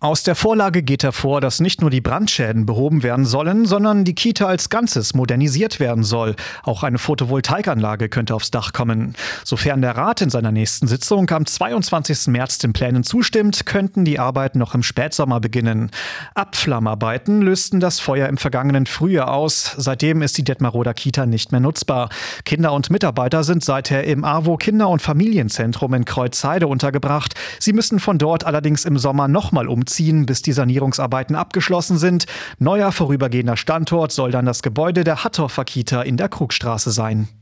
Aus der Vorlage geht hervor, dass nicht nur die Brandschäden behoben werden sollen, sondern die Kita als Ganzes modernisiert werden soll. Auch eine Photovoltaikanlage könnte aufs Dach kommen. Sofern der Rat in seiner nächsten Sitzung am 22. März den Plänen zustimmt, könnten die Arbeiten noch im Spätsommer beginnen. Abflammarbeiten lösten das Feuer im vergangenen Frühjahr aus. Seitdem ist die Detmardoder Kita nicht mehr nutzbar. Kinder und Mitarbeiter sind seither im AWO Kinder- und Familienzentrum in Kreuzheide untergebracht. Sie müssen von dort allerdings im Sommer nochmal umziehen, bis die Sanierungsarbeiten abgeschlossen sind. Neuer vorübergehender Standort soll dann das Gebäude der Hattorfer Kita in der Krugstraße sein.